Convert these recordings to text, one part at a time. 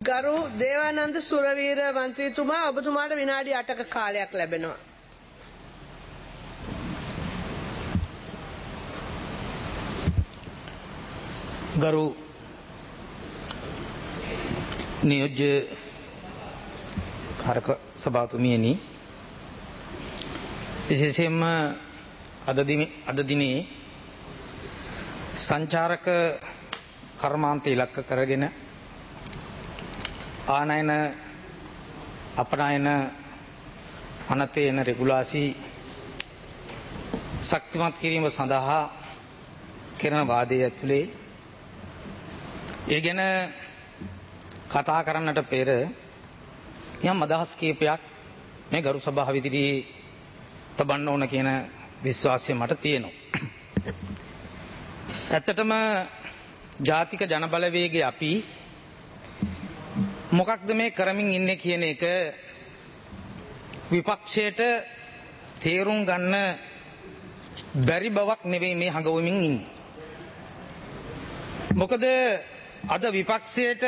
ගරු දේවානන්ද සුරවීර මන්ත්‍රීතුමා ඔබතුමාට විනාඩි 8ක කාලයක් ලැබෙනවා. ගරු නියෝජ්‍ය කාරක සභාතුමියනි, විශේෂයෙන්ම අද දිනේ සංචාරක කර්මාන්ත ඉලක්ක කරගෙන ආනයන අපනයන අනතේන රෙගුලාසි ශක්තිමත් කිරීම සඳහා කරන වාදය ඇතුලේ ඒ ගැන කතා කරන්නට පෙර යම් අදහස් කීපයක් මේ ගරු සභාව ඉදිරියේ තබන්න ඕන කියන විශ්වාසය මට තියෙනවා. ඇත්තටම ජාතික ජනබලවේගය අපි මොකක්ද මේ කරමින් ඉන්නේ කියන එක විපක්ෂයට තේරුම් ගන්න බැරි බවක් නෙවෙයි මේ හඟවමින් ඉන්නේ. මොකද අද විපක්ෂයට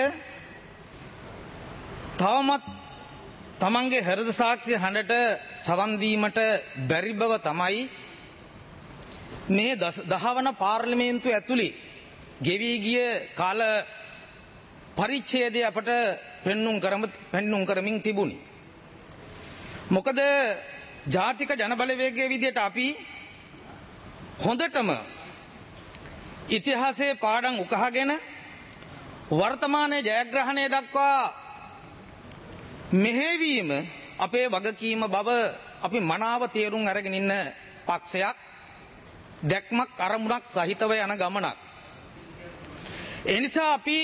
තවමත් තමන්ගේ හෘද සාක්ෂි හඬට සවන් දීමට බැරි බව තමයි මේ 10 වන පාර්ලිමේන්තුව ඇතුලේ ගෙවී ගිය කාල පරිච්ඡේදය අපට පෙන්눔 කරමින් තිබුණි. මොකද ජාතික ජනබලවේගයේ විදියට අපි හොඳටම ඉතිහාසයේ පාඩම් උකහාගෙන වර්තමානයේ ජයග්‍රහණය දක්වා මෙහෙවීම අපේ වගකීම බව අපි මනාව තේරුම් අරගෙන ඉන්න පක්ෂයක්, දැක්මක් අරමුණක් සහිතව යන ගමනක්. ඒ නිසා අපි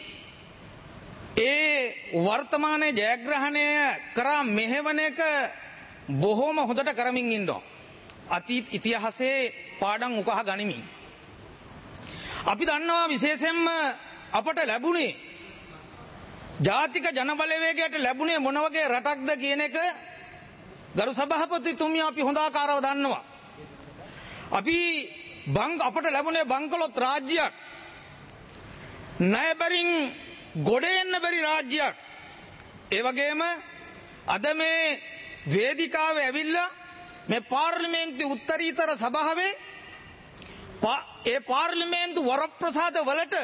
ඒ වර්තමානයේ ජයග්‍රහණය කරා මෙහෙවන එක බොහෝම හොඳට කරමින් ඉන්නවා. අතීත ඉතිහාසයේ පාඩම් උකහා ගනිමින්. අපි දන්නවා විශේෂයෙන්ම අපට ලැබුණේ ජාතික ජනබලවේගයට ලැබුණේ මොන වගේ රටක්ද කියන එක ගරු සභාපතිතුමිය අපි හොඳ ආකාරව දන්නවා. අපට ලැබුණේ බංකොලොත් රාජ්‍යයක්, ණයබරින් ගොඩ එන්න බැරි රාජ්‍යයක්. ඒ වගේම අද මේ වේදිකාවේ ඇවිල්ලා මේ පාර්ලිමේන්තු උත්තරීතර සභාවේ ඒ පාර්ලිමේන්තු වරප්‍රසාද වලට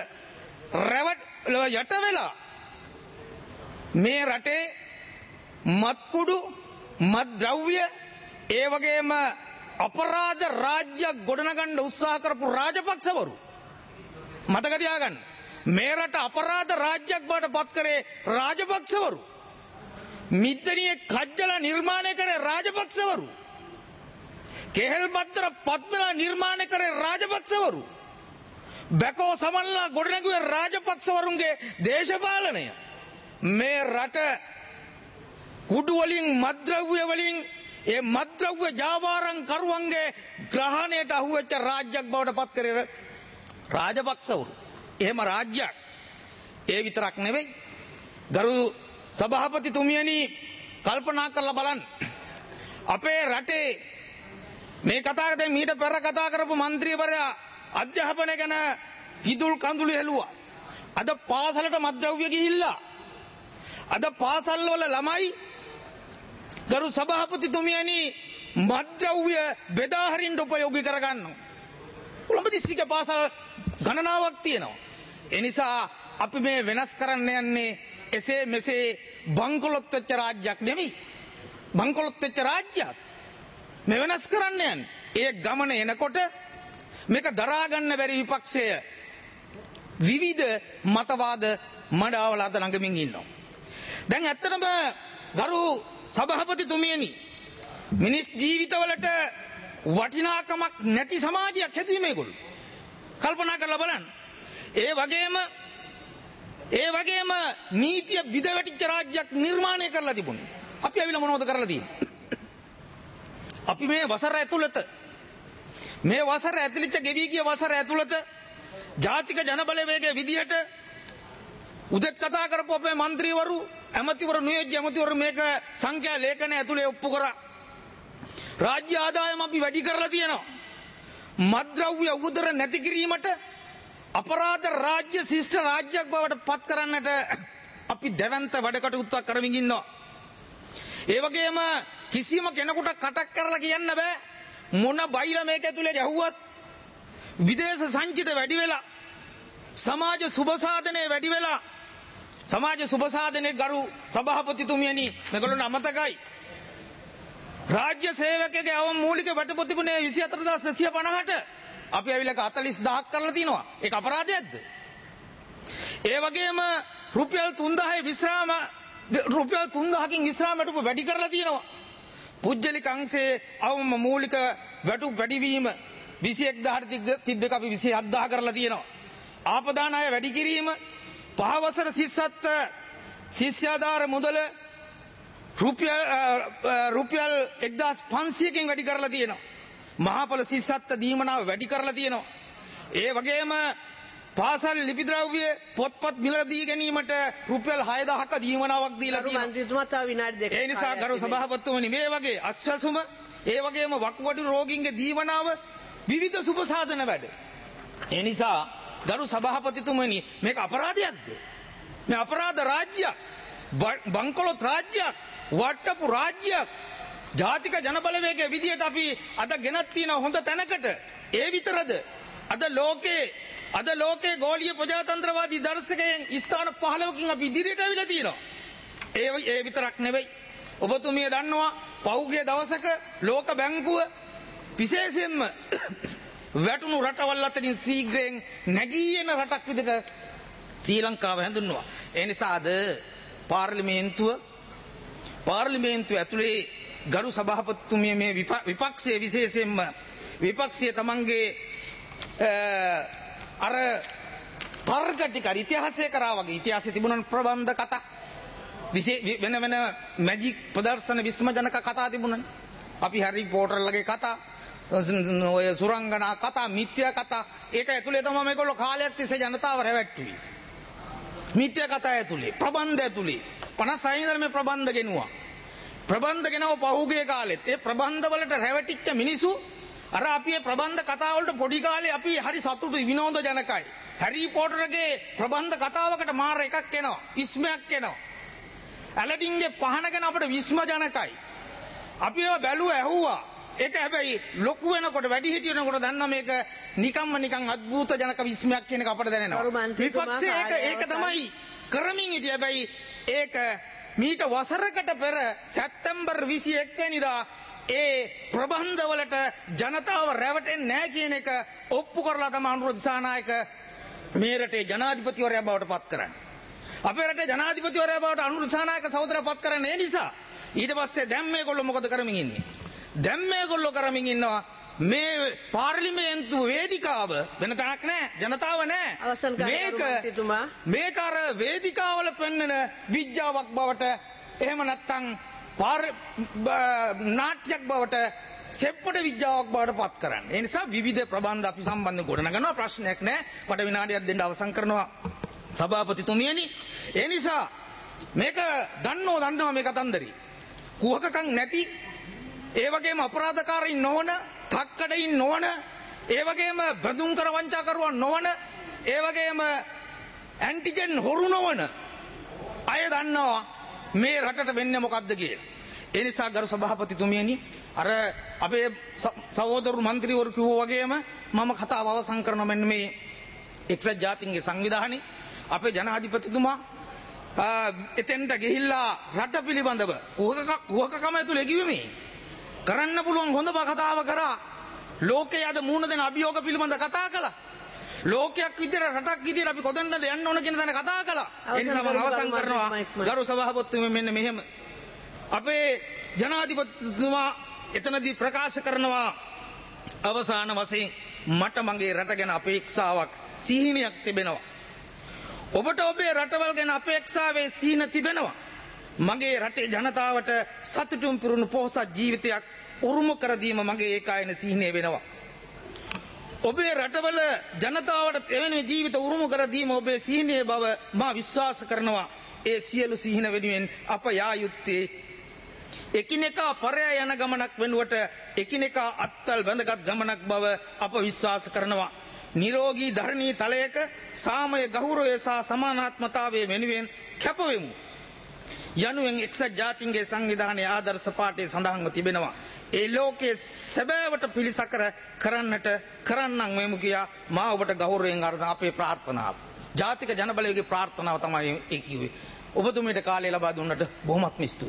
යට වෙලා මේ රටේ මත්කුඩු, මත්ද්‍රව්‍ය, ඒ වගේම අපරාධ රාජ්‍යයක් ගොඩනගන්න උත්සාහ කරපු රාජපක්ෂවරු මතක තියාගන්න. මේ රට අපරාධ රාජ්‍යයක් බවට පත් කරේ රාජපක්ෂවරු. මිද්දනියේ කජ්ජලා නිර්මාණය කරේ රාජපක්ෂවරු. කෙහෙල් බද්දර පද්මලා නිර්මාණය කරේ රාජපක්ෂවරු. බැකෝ සමල්ලා ගොඩනැගුවේ රාජපක්ෂවරුන්ගේ දේශපාලනය. මේ රට කුඩු වලින්, මත්ද්‍රව්‍ය වලින්, ඒ මත්ද්‍රව්‍ය ජාවාරම් කරුවන්ගේ ග්‍රහණයට අහුවෙච්ච රාජ්‍යයක් බවට පත් කරේ රාජපක්ෂවරු. එහෙම රාජ්‍යයක්. ඒ විතරක් නෙවෙයි. ගරු සභාපතිතුමියනි, කල්පනා කරලා බලන්න. අපේ රටේ මේ කතා දැන් මීට පෙර කතා කරපු മന്ത്രിවරයා අධ්‍යාපනය ගැන කිදුල් කඳුළු හෙළුවා. අද පාසලට මත්ද්‍රව්‍ය ගිහිල්ලා අද පාසල් වල ළමයි ගරු සභාපතිතුමියනි මත්ද්‍රව්‍ය බෙදා හරින්න උපයෝගී කරගන්නවා. කොළඹ දිස්ත්‍රික්ක පාසල් ගණනාවක් තියෙනවා. ඒ නිසා අපි මේ වෙනස් කරන්න යන්නේ එසේ මෙසේ බංකොලොත් වෙච්ච රාජ්‍යයක් නෙවෙයි. බංකොලොත් වෙච්ච රාජ්‍යයක්. මේ වෙනස් කරන්න යන්නේ. ඒ ගමන එනකොට මේක දරා ගන්න බැරි විපක්ෂය විවිධ මතවාද මඩාවල අත ළඟමින් ඉන්නවා. දැන් ඇත්තටම ගරු සභාපතිතුමියනි, මිනිස් ජීවිතවලට වටිනාකමක් නැති සමාජයක් හැදුවේ මේගොල්ලෝ. කල්පනා කරලා බලන්න. ඒ වගේම නීතිය බිඳවැටිච්ච රාජ්‍යයක් නිර්මාණය කරලා තිබුණේ. අපි ඇවිල්ලා මොනවද කරලා තියෙන්නේ? අපි මේ වසර ඇතුළත ගෙවී ගිය වසර ඇතුළත ජාතික ජනබලවේගයේ විදිහට උදෙත් කතා කරපු අපේ മന്ത്രിවරු, ඇමතිවරු, නියෝජ්‍ය ඇමතිවරු මේක සංඛ්‍යා ලේඛනය ඇතුලේ ඔප්පු කරා. රාජ්‍ය ආදායම අපි වැඩි කරලා තියෙනවා. මත්ද්‍රව්‍ය උදර නැති කිරීමට අපරාධ රාජ්‍ය ශිෂ්ට රාජ්‍යයක් බවට පත් කරන්නට අපි දැවන්ත වැඩ කටයුත්තක් කරමින් ඉන්නවා. ඒ වගේම කිසිම කෙනෙකුට කටක් කරලා කියන්න බෑ මොන බයිලා මේක ඇතුලේ ගැහුවත් විදේශ සංචිත වැඩි වෙලා සමාජ සුබසාධනයේ වැඩි වෙලා සමාජ සුබසාධනයේ ගරු සභාපතිතුමියනි මේගොල්ලෝ අමතකයි. රාජ්‍ය සේවකගේ අවම මූලික වැටපොතිපුනේ 24950ට අපි ඇවිල්ලා 40000ක් කරලා තිනවා. ඒක අපරාධයක්ද? ඒ වගේම රුපියල් 3000කින් විශ්‍රාම වැටුප වැඩි කරලා තියෙනවා. පුජ්‍යලික අංශයේ අවම මූලික වැටුප වැඩිවීම 21000ට තිබ්බ එක අපි 27000 කරලා තියෙනවා. ආපදාන අය වැඩි කිරීම 5 වසර සිස්සත් ශිෂ්‍යාධාර මුදල රුපියල් 1500කින් වැඩි කරලා තියෙනවා. මහාපොළ සිස්සත් දීමනාව වැඩි කරලා තියෙනවා. ඒ වගේම පාසල් ලිපි ද්‍රව්‍ය පොත්පත් මිලදී ගැනීමට රුපියල් 6000ක දීමනාවක් දීලා තියෙනවා. මන්ත්‍රීතුමා තව විනාඩි දෙකක්. ඒ නිසා ගරු සභාපතිතුමනි මේ වගේ අස්වැසුම ඒ වගේම වකුගඩු රෝගීන්ගේ දීවනාව විවිධ සුබ සාධන වැඩ. ඒ නිසා ගරු සභාපතිතුමනි මේක අපරාධයක්ද? මේ අපරාධ රාජ්‍යයක්, බංකොලොත් රාජ්‍යයක්, වට්ටපු රාජ්‍යයක්. ජාතික ජනබලවේගයේ විදියට අපි අද ගෙනත් තියෙන හොඳ තැනකට. ඒ විතරද? අද ලෝකේ ගෝලීය ප්‍රජාතන්ත්‍රවාදී දර්ශකයෙන් ස්ථාන 15කින් අපි ඉදිරියට අවිලා තියෙනවා. ඒ විතරක් නෙවෙයි. ඔබතුමිය දන්නවා පෞද්ගලික දවසක ලෝක බැංකුව විශේෂයෙන්ම වැටුණු රටවල් අතරින් ශීඝ්‍රයෙන් නැගී එන රටක් විදිහට ශ්‍රී ලංකාව හැඳින්වුවා. ඒ නිසාද පාර්ලිමේන්තුව ඇතුලේ ගරු සභාපතිතුමිය මේ විපක්ෂයේ විශේෂයෙන්ම විපක්ෂයේ තමන්ගේ අර තර්ක ටික ඉතිහාසය කරා වගේ ඉතිහාසයේ තිබුණන ප්‍රබන්ධ කතා වෙන මැජික් ප්‍රදර්ශන විස්මජනක කතා තිබුණනේ. අපි හැරි පොටර්ලගේ කතා ඔය සුරංගනා කතා මිත්‍යා කතා ඒක ඇතුලේ තමයි මේගොල්ලෝ කාලයක් තිස්සේ ජනතාව රැවට්ටුවේ. මිත්‍යා කතා ඇතුලේ ප්‍රබන්ධ ඇතුලේ 56 ඉඳලා මේ ප්‍රබන්ධ ගෙනුවා. ප්‍රබන්ධ ගෙනව පහුගිය කාලෙත් ඒ ප්‍රබන්ධ වලට රැවටිච්ච මිනිසු අර අපි මේ ප්‍රබන්ධ කතා වලට පොඩි කාලේ අපි හරි සතුටුයි විනෝද ජනකයි. හැරි පොටර්ගේ ප්‍රබන්ධ කතාවකට මාර එකක් එනවා. ඉස්මයක් එනවා. ඇලඩින්ගේ පහන ගැන අපිට විස්ම ජනකයි. අපි ඒවා බැලුවා ඇහුවා. ඒක හැබැයි ලොකු වෙනකොට වැඩි හිටියනකොට දන්නා මේක නිකන් අద్భుත ජනක විස්මයක් කියන එක අපිට දැනෙනවා. විපක්ෂයේ ඒක තමයි කරමින් හිටියේ. හැබැයි ඒක මීට වසරකට පෙර සැප්තැම්බර් 21 වෙනිදා ඒ ප්‍රබන්ධ වලට ජනතාව රැවටෙන්නේ නැහැ කියන එක ඔප්පු කරලා තමයි අනුර දිසානායක මේ රටේ ජනාධිපතිවරයා බවට පත් කරන්නේ. අපේ රටේ ජනාධිපතිවරයා බවට අනුර දිසානායක සහෝදරයා පත් කරන්නේ ඒ නිසා. ඊට පස්සේ දැන් මේගොල්ලෝ මොකද කරමින් ඉන්නේ? දැන් මේගොල්ලෝ කරමින් ඉන්නවා මේ පාර්ලිමේන්තු වේදිකාව වෙන තැනක් නැහැ, ජනතාව නැහැ. මේක අර වේදිකාවල පෙන්වන විද්‍යාවක් බවට එහෙම නැත්නම් නාට්‍යයක් බවට සෙප්පට විද්‍යාවක් බවට පත් කරන්න. ඒ නිසා විවිධ ප්‍රබන්ධ අපි සම්බන්ධ ගොඩනගනවා. ප්‍රශ්නයක් නැහැ. මට විනාඩියක් දෙන්න අවසන් කරනවා සභාපතිතුමියනි. ඒ නිසා මේක දන්නවා මේ කතන්දරේ. කුහකකම් නැති ඒ වගේම අපරාධකාරයින් නොවන, තක්කඩයින් නොවන, ඒ වගේම බඳුන් කර වංචා කරුවන් නොවන, ඒ වගේම ඇන්ටිජන් හොරු නොවන අය දන්නවා මේ රටට වෙන්නේ මොකද්ද කියලා. ඒ නිසා ගරු සභාපතිතුමියනි අර අපේ සහෝදරු മന്ത്രിවරු කිව්වා වගේම මම කතාව අවසන් කරන මෙන්න මේ එක්සත් ජාතීන්ගේ සංවිධානයේ අපේ ජනාධිපතිතුමා එතෙන්ට ගිහිල්ලා රට පිළිබඳව කුහකකම ඇතුලේ කිව්වේ කරන්න පුළුවන් හොඳම කතාව කරා. ලෝකයේ අද මූණ දෙන අභියෝග පිළිබඳ කතා කළා. ලෝකයක් විදියට රටක් විදියට අපි කොතනද යන්න ඕන කියන දේ කතා කළා. ඒ නිසා මම අවසන් කරනවා ගරු සභාපතිතුමනි මෙන්න මෙහෙම අපේ ජනාධිපතිතුමා එතනදී ප්‍රකාශ කරනවා අවසාන වශයෙන් මට මගේ රට ගැන අපේක්ෂාවක් සිහිනයක් තිබෙනවා. ඔබට ඔබේ රටවල් ගැන අපේක්ෂාවේ සිහින තිබෙනවා. මගේ රටේ ජනතාවට සතුටින් පුරුණු පොහොසත් ජීවිතයක් උරුම කර දීම මගේ ඒකායන සිහිනය වෙනවා. ඔබේ රටවල ජනතාවට එවැනි ජීවිත උරුම කර දීම ඔබේ සිහිනයේ බව මා විශ්වාස කරනවා. ඒ සියලු සිහින වෙනුවෙන් අප යා යුත්තේ එකිනෙකා පරයා යන ගමනක් වෙනුවට එකිනෙකා අත්වල බැඳගත් ගමනක් බව අප විශ්වාස කරනවා. නිරෝගී ධර්ණී තලයක සාමය ගෞරවය සහ සමානාත්මතාවය වෙනුවෙන් කැපවෙමු. යනුවෙන් එක්සත් ජාතීන්ගේ සංවිධානයේ ආදර්ශ පාඨයේ සඳහන්ව තිබෙනවා. ඒ ලෝකයේ සැබෑවට පිළිසකර කරන්නට කරන්නම් මෙමු කියා මා ඔබට ගෞරවයෙන් අර්ථ අපේ ප්‍රාර්ථනාව. ජාතික ජනබලවේගයේ ප්‍රාර්ථනාව තමයි ඒ කිව්වේ. ඔබතුමීට කාලය ලබා දුන්නට බොහොමත්ම ස්තුතියි.